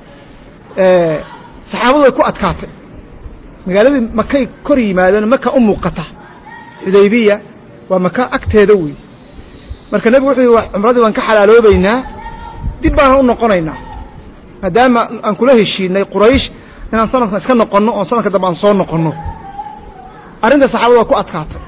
saxaabadu way ku adkaatay magaaladii Makay kor yimaadeen Maka u muuqata Hudaybiyah waa Maka agteeda weey marka nabigu wuxuu yiri umrada waan ka xalaaloobaynaa dib baan u noqonaynaa maadaama aan kula heshiinay Quraysh inaan sanadkan iska noqono oo sanadka dambe aan soo noqono arinta saxaabadu waa ku adkaatay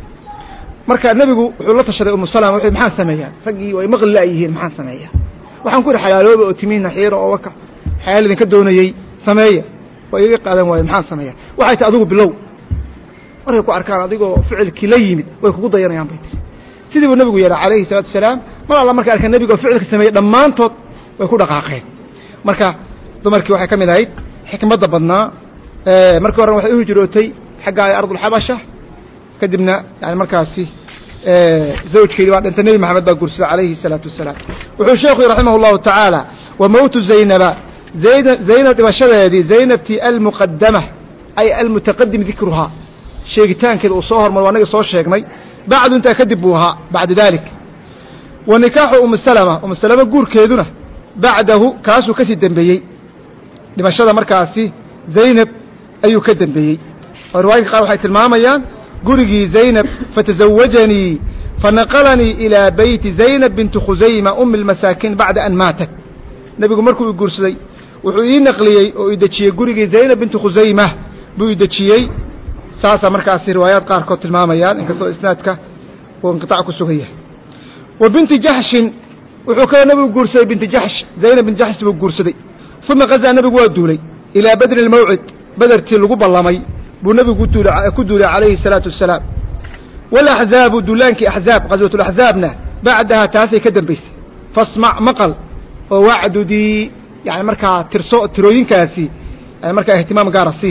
marka nabigu wuxuu la tashaday Salama wuxuu maxaan sameeyaa ragii way maqli laayihiin maxaan sameeyaa waxaan ku xalaalooba oo timiina xiiro oo waka xaalidin ka doonayay sameeya way iga qaadan waay maxaan sameeyaa waxay tahay adigu bilow markay ku arkaan adigoo ficilkii la yimid way kugu dayanayaan bay tiri sidii uu nabigu yeelay calayhi salaatu salaam mar alla markay arkaan nabiga ficilka sameeyay dhamaantood way ku dhaqaaqeen marka dumarkii waxay kamid ahayd xikmadda badnaa markii hore waxay u hijrootay xagga ardul xabasha kadibna yani markaasi zawjkeedii baa dhintay nabi maxamed baa guursaday calayhi salaatu wasalaam wuxuu sheekhu raximahullahu tacaala wa mawtu zaynaba zaynab dhibashadeedii zaynabtii almuqaddama ay almutaqaddim dikruhaa sheegitaankeeda uu soo hormar waa naga soo sheegnay bacdu intaa kadib buu ahaa bacda dalik wa nikaaxu salama guurkeeduna bacdahu kaasuu ka sii dambeeyey dhibashada markaasi zaynab ayuu ka dambeeyey oo riwaayadka qaar waxay tilmaamayaan gurigii zaynab fatazawajanii fanaqalanii ilaa beyti zaynab binti khusayma ummi almasaakiin bacda an maatat nabigu markuu guursaday wuxuu ii naqliyey oo ii dejiyey gurigii zaynab binti khusayma buu ii dejiyey saasa markaasi riwaayaad qaarkood tilmaamayaan inkastoo isnaadka uu inqitaac ku sugan yahay wa binti jaxshin wuxuu kale nabigu guursaday binti jaxsh zaynab binti jaxsh buu guursaday uma qazaa nabigu waa duulay ilaa badri almawcid badartii lagu ballamay buu nabigu ku duulay calayhi salaatu wasalaam walaxzaabu duulaankii axzaab qaswatulaxzaabna bacdaha taasay ka dambaysay fasmac maqal oo wacdudii yani markaa tirooyinkaasi yani markaa ihtimaam gaara sii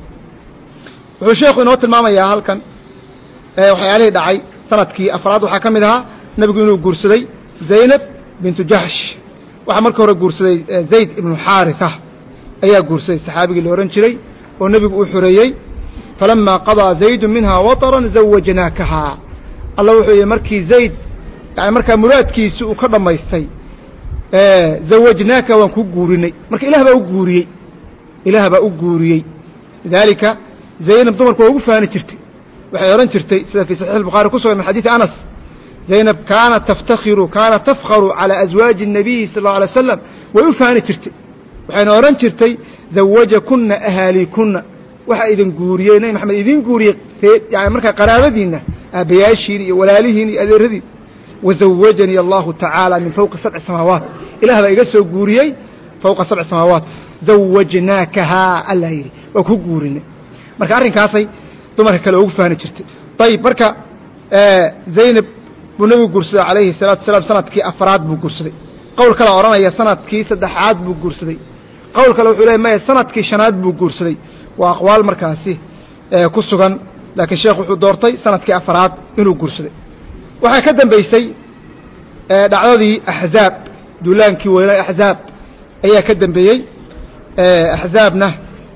wuxuu sheekhu inoo tilmaamayaa halkan waxyaalihii dhacay sanadkii afraad waxaa ka mid ahaa nabigu inuu guursaday zaynab bintu jaxsh waxaa marka hore guursaday zayd ibnu xaaritha ayaa guursaday saxaabigii la ohan jiray oo nebigu uu xoreeyey falamaa qadaa zaydu minhaa wataran zawajnaakahaa alla wuxuu yihi markii zayd yani markaa muraadkiisi uu ka dhammaystay zawajnaaka waan ku guurinay marka ilaah baa u guuriyey lidaalika zaynab dumarku waa ugu faani jirtay waxay ohan jirtay sida fii saxiix albukhaari ku sugan min xadiidi anas zaynab kaanat tafkharu calaa aswaaji الnabiyi sal اllau alay wasalam way u faani jirtay waxayna ohan jirtay zawajakuna ahaalikunna waxa idin guuriyey nabi maxamed idin guuriyey yani markaa qaraabadiinna aabbayaashiin iyo walaalihiin iyo adeeradiin wazawajanii allahu tacaala min fawqi sabci samaawaat ilaah baa iga soo guuriyey fawqa sabci samaawaat zawajnaakahaa alla yidhi waa ku guurinay marka arrinkaasay dumarka kale ugu faani jirtay ayib marka zaynab buu nabigu guursaday calayhi salaatu wasalaam sanadkii afraad buu guursaday qowl kale odhanaya sanadkii saddexaad buu guursaday qowl kale wuxuu leeyahy maya sanadkii shanaad buu guursaday waa aqwaal markaasi ku sugan laakiin sheekh wuxuu doortay sanadkii afraad inuu guursaday waxaa ka dambaysay dhacdadii axzaab duulaankii weynaa axzaab ayaa ka dambeeyey axzaabna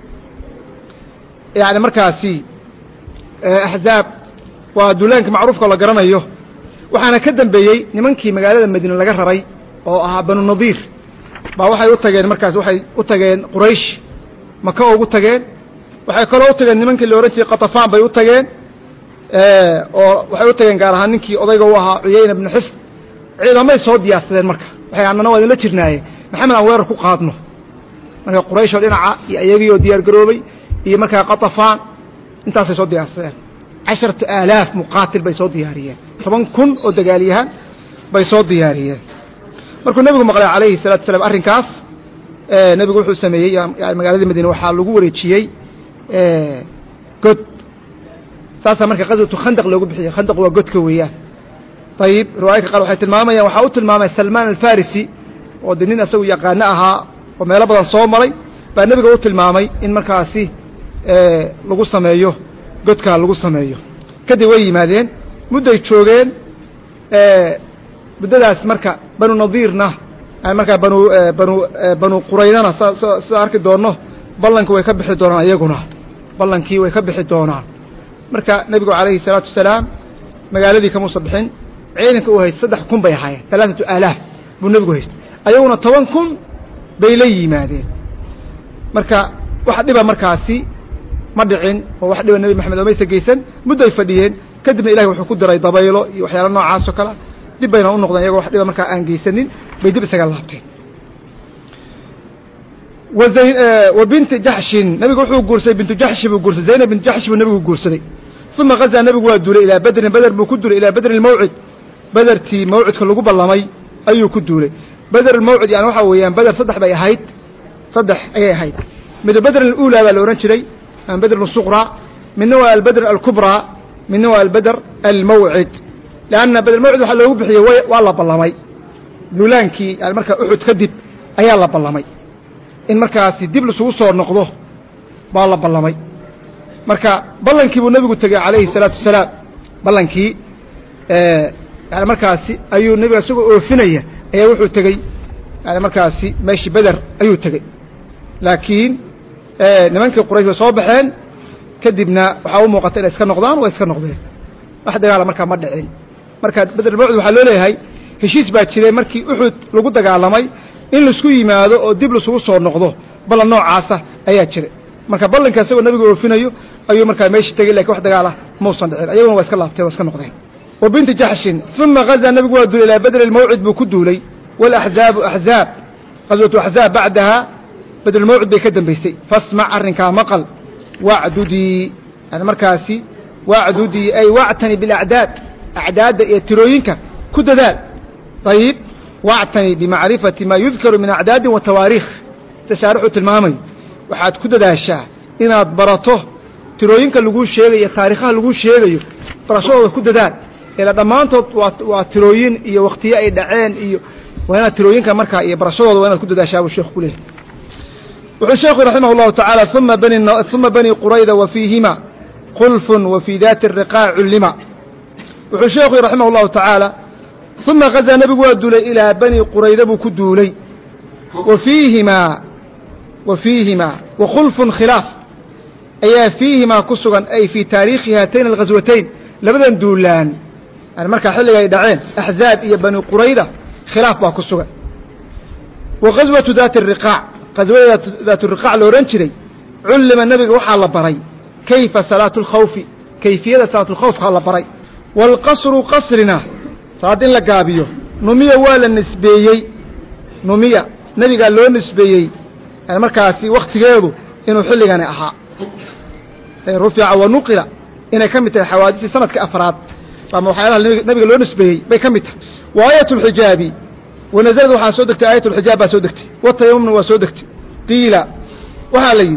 yani markaasi axzaab waa duulaankii macruufka la garanayo waxaana ka dambeeyey nimankii magaalada madiine laga raray oo ahaa banu nadiir baa waxay u tageen markaas waxay u tageen quraysh maka ugu tageen waxay kaloo u tageen nimankii la ohan jiray qatafaan bay u tageen oo waxay u tageen gaar ahaan ninkii odayga u ahaa cuyayna bnu xisn ciidamay soo diyaarsadeen marka waxay annana waa idinla jirnaaye maxamed aan weerar ku qaadno marka quraysh oo dhinaca iyo ayagii oo diyaar garoobay iyo markaa qatafaan intaasay soo diyaarsadeen 10,000 muqaatil bay soo diyaariyeen 10,000 oo dagaalyahan bay soo diyaariyeen markuu nabigu maqlay calayhi salaatu wasalaam arrinkaas nabigu wuxuu sameeyey magaaladii madiine waxaa lagu wareejiyey god saasaa marka qaswatu khandaq loogu bixiyey khandaq waa godka weeyaan ayib riwaayadka qaar waxay tilmaamayaan waxaa u tilmaamay salmaan alfarisi oo de nin asagu yaqaano ahaa oo meelo badan soo maray baa nebiga u tilmaamay in markaasi lagu sameeyo godkaa lagu sameeyo kadib way yimaadeen mudday joogeen muddadaas marka banu nadiirna markaa banu quraydana sida arki doonno ballankii way ka bixi doonaan iyaguna ballankii way ka bixi doonaan marka nebigu calayhi salaatu wasalaam magaaladii kamuusa bixin ciidanka uu haysto 3,000 bay ahaayeen 3000 buu nabigu haysto ayaguna 10,000 bay la yimaadeen marka wax dhiba markaasi ma dhicin oo wax dhiba nabi maxamed oo maysa geysan muddo ay fadhiyeen kadibna ilaahay wuxuu ku diray dabaylo iyo waxyaalo noocaas oo kala dib bayna u noqdeen iyaga wax dhiba markaa aan geysanin bay dib isaga laabteen وبنت جحش نبي وحو غورسay بنت جحش بو غورسay زينب بنت جحش بو نبي غورسay ثم غزا نبي waa duulay ila بدر buu ku duulay ila بدر الموعد بدرتي موعدka lagu ballamay ayuu ku duulay بدر الموعد yani waxa weeyaan بدر 3 bay ahayd 3 ayay ahayd mid بدر الاولى baa la oran jiray aan بدر الصغرى minna waa البدر الكبرى minna waa البدر الموعد لأن بدر الموعد waxa loogu bixiyay waa la ballamay duulaankii yani marka Uhud kadib ayaa la ballamay in markaasi dib la soo noqdo baa la ballamay marka ballankii buu nabigu tagay calayhi salaatu wasalaam ballankii yani markaasi ayuu nabiga isagoo oofinaya ayaa wuxuu tagay yani markaasi meeshii Badar ayuu tagay laakiin nimankii Quraysh soo baxeen kadibna waxa uu muuqatay inay iska noqdaan way iska noqdeen wax dagaal markaa ma dhicin marka Badar Buucd waxa loo leeyahay heshiis baa jiray markii Uhud lagu dagaalamay in la isku yimaado oo dib la soo noqdo balan noocaasa ayaa jiray marka ballanka isagoo nabiga oofinayo ayuu markaa meeshii tagay laakiin wax dagaal ah ma uusan dhicin ayaguna waa iska laabteen waa iska noqdeen وبنت جحش ثم غزا النبي ودول إلى بدر الموعد بكدولي والأحزاب أحزاب غزوة أحزاب بعدها بدر الموعد بيكدم بيسي فاسمع أرنكا مقل وعددي يعني مركاسي وعددي أي واعتني بالأعداد أعداد يتروينك كد ذال طيب واعتني بمعرفة ما يذكر من أعداد وتواريخ تشارحة المامي وحاد كد ذا الشاه إن أدبرته تروينك اللقوش شيغي تاريخها اللقوش شيغي برشوه كد ذال إلى دمانتو وتروين إيو وقتيا إي دعين إيو وهنا تروين كمركا إيو برشوه وهنا كد ذا شاه والشيخ كله والشيخ رحمه الله تعالى ثم بني قريظة وفيهما خلف وفي ذات الرقاع علما والشيخ رحمه الله تعالى ثم غزا نبي ودولي إلى بني قريظة بكدولي وفيهما وخلف خلاف أي فيهما كسغا أي في تاريخ هاتين الغزوتين لبدا دولان يعني مركا حلقة يدعين أحزاب إيا بني قريظة خلاف كسغا وغزوة ذات الرقاع غزوة ذات الرقاع لورنشري علم النبي وحى الله بري كيف صلاة الخوف كيفية صلاة الخوف الله بري والقصر قصرنا صلاة لقابيه نمية والا نسبيي نمية نبي قال له نسبيي يعني مركاسي وقت غيره إنه حلقاني أحا رفع ونقل إنه كمت الحوادث سنة كأفراد فما وحيالها النبي قال له نسبيي بيكمتها وآية الحجاب ونزلت وحا سودكت آية الحجاب سودكت والتيمم وسودكت قيل وحالي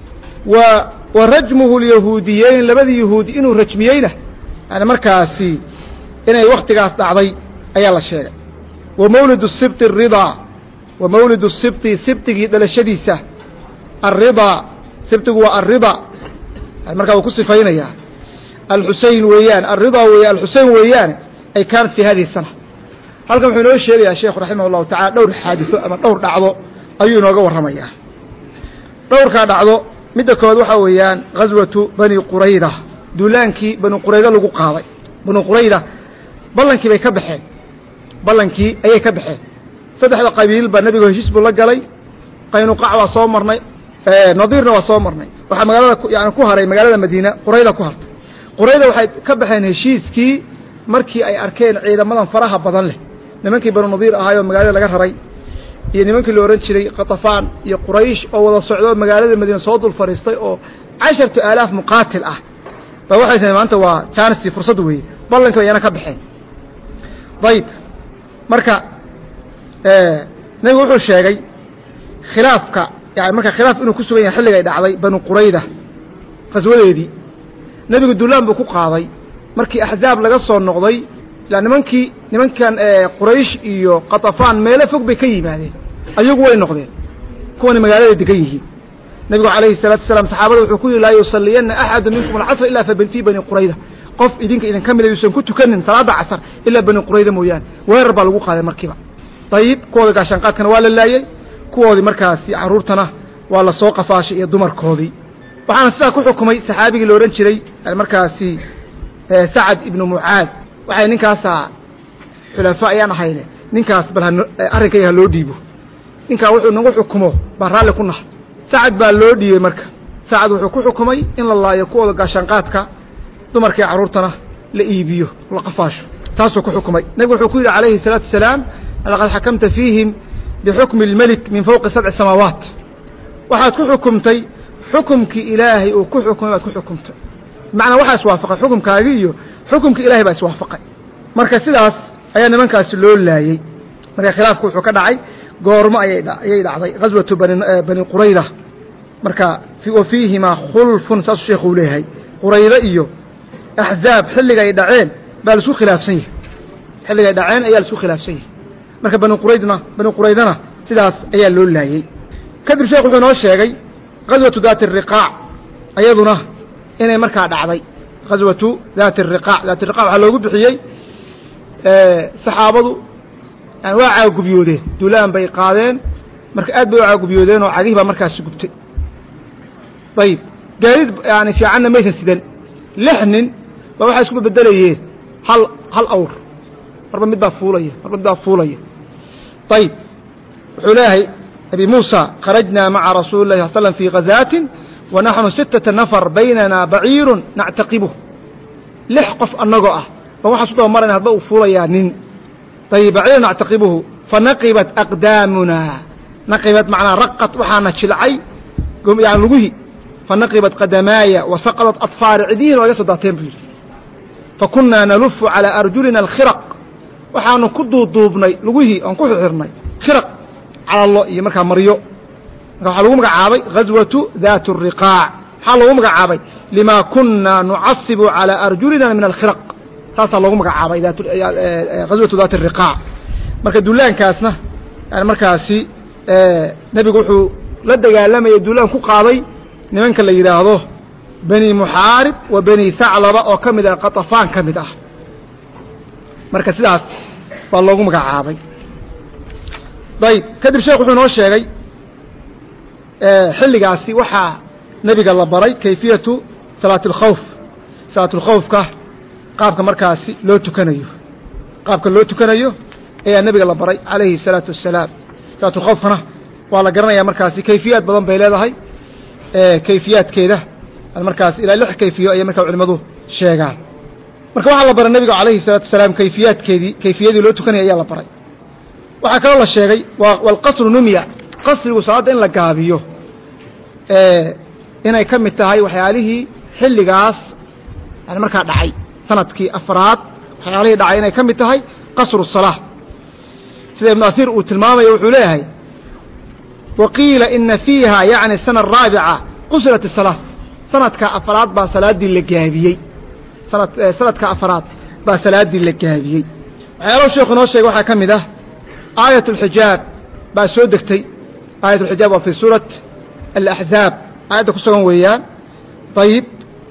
ورجمه اليهوديين لبذي يهودي إنه رجميينه يعني مركاسي إنه وقت قاس دعضي أي الله الشيء ومولد السبت الرضا ومولد السبت سبتي دلشديسة الرضا سبت هو الرضا المركب وكسي فينا يعني الحسين ويان الرضا ويان الحسين ويان أي كانت في هذه السنة halkan wuxuu noo sheegay sheekh raximahullahu ta'ala dhowr xaadiso ama dhowr dhacdo ayuu nooga warramaya dhowrka dhacdo midda kood waxa weeyaan ghazwatu bani qurayda duulaankii bani qurayda lagu qaaday bani qurayda ballankii bay ka baxeen ballankii ayay ka baxeen saddexda qabiil baa nabiga heshiis buu la galay qaynuqac waa soo marnay nadiirna waa soo marnay waxa magaalada yani ku haray magaalada madiina qurayda ku hartay qurayda waxay ka baxeen heshiiskii markii ay arkeen ciidamadan faraha badan leh nimankii banu nadiir ahaayo magaalada laga raray iyo nimankii la oran jiray qatafaan iyo quraysh oo wada socdo magaalada madiina soo dul fariistay oo 10000 muqaatil ah ba waxay tahay maanta waa chance fursad weey ballanka ayana ka baxeen dayib marka nabigu wuxuu sheegay khilaafka yani marka khilaaf inuu ku sugan yahay xilliga ay dhacday banu qurayda qaswadeedii nabigu duulaan buu ku qaaday markii axzaab laga soo noqday la nimankan quraysh iyo qatafaan meelo fog bay ka yimaadeen ayagu way noqdeen kuwan magaalada degan yihiin nabigu calayhi salaatu wasalaam saxaabada wuxuu ku yiri la yusalliyanna ahad minkum al-'asr illa fa fi bani qurayda qof idinka kamid ayuusan ku tukanin salaada casar illa bani qurayda mooyaan weerar baa lagu qaaday markiiba tayib kuwada gaashan qaadkana waa la laayay kuwoodii markaasi caruurtana waa la soo qafaashay iyo dumarkoodii waxaan sidaa ku xukumay saxaabigii la oran jiray markaasi سعد ابن معاذ waxay ninkaasa xulafaa ayaan ahayne ninkaas bal arrinkayga ha loo dhiibo ninkaa wuxuu nagu xukumo baan raalli ku nahay sacad baa loo dhiibay marka sacad wuxuu ku xukumay in la laayo kuwooda gaashaanqaadka dumarkii carruurtana la iibiyo la qafaasho taasuu ku xukumay nebigu wuxuu ku yidhi calayhi الsalaatu wasalaam laqad xakamta fiihim bixukmi اlmelik min fawqi 7 samaawaat waxaad ku xukumtay xukumkii ilaahay uu ku xukumay baad ku xukumtay bimacnaa waxaa iswaafaqay xukumkaagii iyo xukumkii ilahay baa iswaafaqay marka sidaas ayaa nimankaasi loo laayey marka khilaafku wuxuu ka dhacay goormo ayay dhacday ghaswatu bani qurayda marka wa fiihimaa khulfun saasuu sheekhu leeyahay qurayda iyo axzaab xilliga ay dhaceen baa laisku khilaafsan yahay xilliga ay dhaceen ayaa laisku khilaafsan yahay marka bani quraydana sidaas ayaa loo laayey kadib sheekh wuxuu noo sheegay ghaswatu daati الriqaac ayaduna inay markaa dhacday ghaswatu daati الriqaac daati الriqaac waxaa loogu bixiyey saxaabadu waa caagubyoodeen duulaan bay qaadeen marka aad bay u caagubyoodeen oo cagihii baa markaasi gubtay ayib gaadiid yani fiicanna maysan sidan 6 nin ba waxay isku bedelayeen hal awr marba mid baa fuulaya ayib wuxuu leeyahay abi muusa kharajnaa maca rasuuli llahi sal slam fii ghazaatin wa naxnu 6 nafar baynana baciirun nactaqibuh 6 qof annagoo ah ba waxaa su daba marayna hadba uu fuulayaa nin ayib baciirun nactaqibuhu fanaqibat aqdaamuna naqibat macnaa raqat waxaana jilcay yani lugihii fanaqibat qadamaaya wasaqadat adfaari cidihiina waa iga soo daateen buu yidhi fakunnaa nalufu calaa arjulina alkhiraq waxaanu ku duuduubnay lugihii oon ku xirnay khiraq calalo iyo markaa maryo marka waxaa lagu magacaabay ghaswatu daat الriqaac maxaa loogu magacaabay limaa kunnaa nucasibu calaa arjulina min alkhiraq taasaa loogu magacaabay ghaswatu daat الriqaac marka duulaankaasna yani markaasi nebigu wuxuu la dagaalamayay duulaan ku qaaday nimanka la yidhaahdo bani muxaarib wa bani haclaba oo ka mid ah qaطafaan ka mid ah marka sidaas baa loogu magacaabay ayib kadib sheekh wuxuu noo sheegay xilligaasi waxaa nebiga la baray kayfiyatu salaat اlkhawf salaat اlkhawfka qaabka markaasi loo tukanayo ayaa nebiga la baray calayhi الsalaatu wassalaam salaat اlkhawfkana waa la garanaya markaasi kayfiyaad badan bay leedahay kayfiyaadkeeda markaas ilaa 6 kayfiyo ayay markaa culimadu sheegaan marka waxaa la baray nebiga calayhi الsalaatu wasalaam kayfiyadii loo tukanaya ayaa la baray waxaa kaloo la sheegay walqasru numya qasrigu salaadda in la gaabiyo inay ka mid tahay waxyaalihii xilligaas yani markaa dhacay sanadkii 4aad waxyaalihii dhacay inay ka mid tahay qasru الsalaa sida ibnu asiir uu tilmaamayo wuxuu leeyahay waqiila ina fiiha yani sana الraabica qusirat الsalaa sanadka 4aad baa salaaddii la gaabiyey sanadka 4aad baa salaaddii la gaabiyey waxyaalou sheekhu noo sheegay waxaa ka mid ah aayat اlxijaab baa soo degtay aayat اlxijaab waa fii suurat alaxzaab aayadda ku sugan weeyaan ayib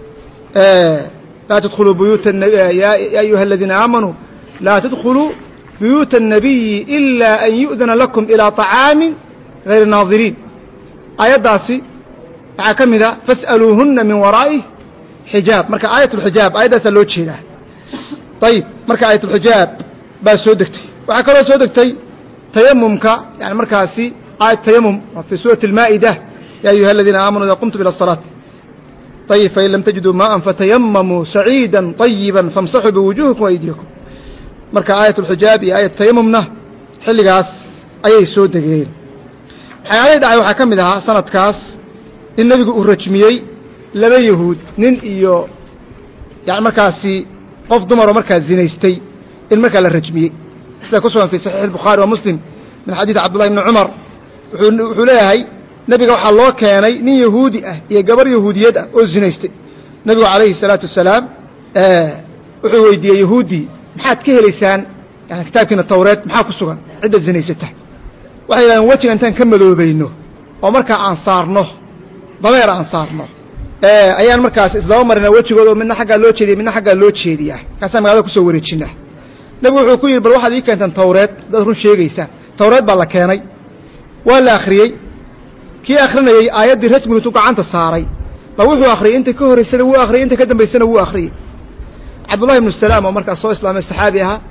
laa tadkhuluu buyuuta ya ayuha aladiina aamanuu laa tadkhuluu buyuuta الnabiyi ila an yu'dana lakum ilىa طacaamin غayri naadiriin aayaddaasi waxaa ka mid a fas'aluuhuna min waraa'i xijaab marka aayat اlxijaab aayaddaasaa loo jeedaa ayib marka aayat اlxijaab baa soo degtay waxaa kaloo soo degtay tayamumka yani markaasi aayat tayamum fii suurati اlmaa'ida ya ayuha aladiina aamanuu ida qumtum ilى الصalaaة ayib fain lam tajiduu maa'an fatayamamuu saciida طayiba famsaxuu biwujuhikum وaydiyakum marka aayat اlxijaab iyo aayat tayamumna xilligaas ayay soo degeen waxyaalihii dhacay waxaa ka mid ahaa sanadkaas in nebigu uu rajmiyey 2 yahuud nin iyo yani markaasi qof dumaroo markaa zinaystay in markaa la rajmiyey sida ku sugan fii saxiix الbukhaari wa muslim min xadiid cabdullahi bni cumar wuxuu leeyahay nebiga waxaa loo keenay nin yahuudi ah iyo gabar yahuudiyad ah oo zinaystay nebigu calayhi الsalaatu wasalaam wuxuu weydiiyey yahuuddii maxaad ka helaysaan yani kitaabkiina tawreed maxaa ku sugan cidda zinaysata waxay yidhahdeen wejiga intaan ka madoobayno oo markaa aan saarno dameer aan saarno ayaan markaas isdaba marinaa wejigooda oo midna xaggaa loo jeediya midna xaggaa loo jeediyaa kaasaan magaalada kusoo wareejinaa nebigu wuxuu ku yidhi bal waxaad ii keentaan tawreed dad run sheegaysaan tawreed baa la keenay waa la akhriyey kii akhrinayey aayaddii rajmigu intuu gacanta saaray baa wuxuu akhriyey inta ka horraysana wuu akhriyey inta ka dambaysana wuu akhriyey cabdullahi ibnu salaam oo markaas soo islaamay saxaabi ahaa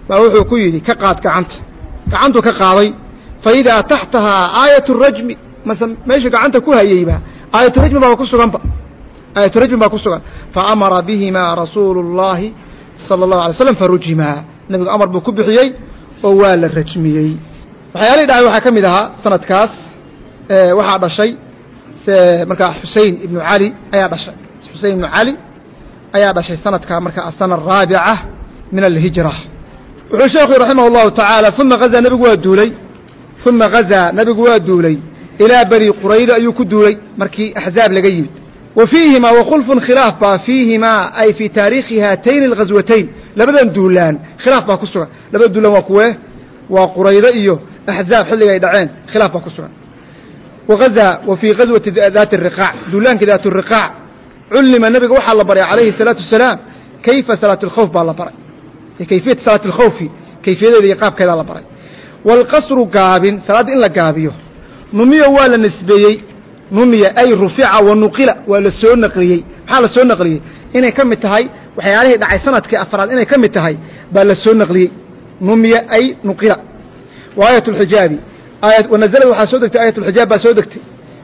ووحو كيدي كقاد كعنته كقاضي فإذا تحتها آية الرجم مثلا ماشي كعنته كوها ييبا آية الرجم بقى كسران آية الرجم بقى كسران فأمر بهما رسول الله صلى الله عليه وسلم فرجما النبي أمر بكبحيي ووال الرجميي وحيالي دعي وحا كمدها سنة كاس وحا دشي مركا حسين بن علي أيا دشي حسين بن علي أيا دشي سنة كا مركا السنة الرابعة من الهجرة وشيخ رحمه الله تعالى ثم غزا نبي قواد إلى بني قريظة أيوك دولي مركي أحزاب لقيمت وفيهما وخلف خلاف فيهما أي في تاريخ هاتين الغزوتين لبدا دولان خلاف باكسوها لبدا دولان وكوه وقريظة إيوه أحزاب حلقة يدعين خلاف باكسوها وغزا وفي غزوة ذات الرقاع دولان كذات الرقاع علم النبي وحى الله بري عليه الصلاة والسلام كيف صلاة الخوف بالله بري كيفية صلاة الخوف كيفية يقاب كذا الله بري والقصر قابن صلاة إلا قابيه نمية ولا نسبيي نمية أي رفع ونقلة ولا سون نقليي حال سون نقليي إنه كم تهاي وحياله دعي سنة كأفراد إنه كم تهاي بل سون نقليي نمية أي نقلة وآية الحجاب آية ونزل وحاسودك آية الحجاب بسودكت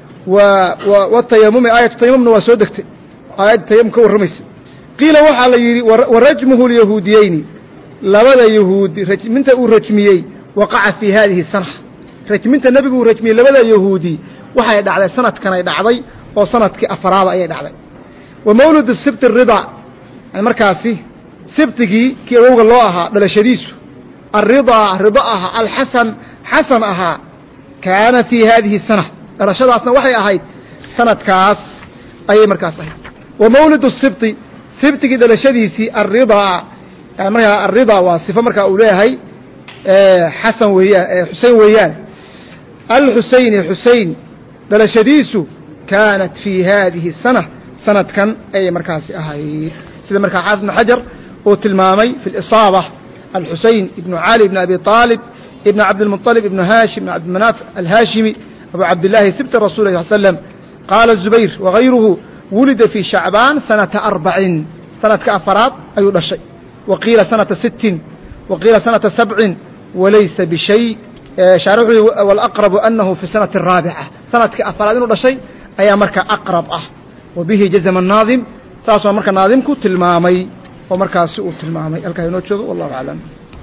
والتيمم آية التيمم وسودكت آية التيمم كور رميس قيل وحال يري ورجمه اليهوديين لولا يهود رجمنت ورجميي وقع في هذه السنة رجمنت النبي ورجمي لولا يهودي waxay dhacday sanadkan ay dhacday oo sanadkii afraad ay dhacday ومولد السبت الرضا markaasi sibtigi kii awowga loo ahaa dhalashadiisu الرضا رضاها الحسن حسن ahaa كان في هذه السنة dhalashadaasna waxay ahayd sanadkaas ay markaas ahayd ومولد السبت sibtigi dhalashadiisi الرضا markaa الرضا waa sifo markaa uu leeyahay حسن weeyaan حسين weeyaan الحسين حسين دلشديسو كانت في هذه السنة سنة كان أي مركز أهيد سيدة مركز حافظ بن حجر وتلمامي في الإصابة الحسين ابن علي بن أبي طالب ابن عبد المطلب ابن هاشم ابن عبد المناف الهاشمي أبو عبد الله سبت الرسول صلى الله عليه وسلم قال الزبير وغيره ولد في شعبان سنة 40 سنة كأفراد أي الشيء وقيل سنة 6 وقيل سنة 7 وليس بشيء شارعه والأقرب أنه في السنة الرابعة سنة كأفراد ولا شيء أي مركا أقرب وبه جزم الناظم ساسو مركا ناظمكو تلمامي ومركا سوء تلمامي الكاينوتشو والله أعلم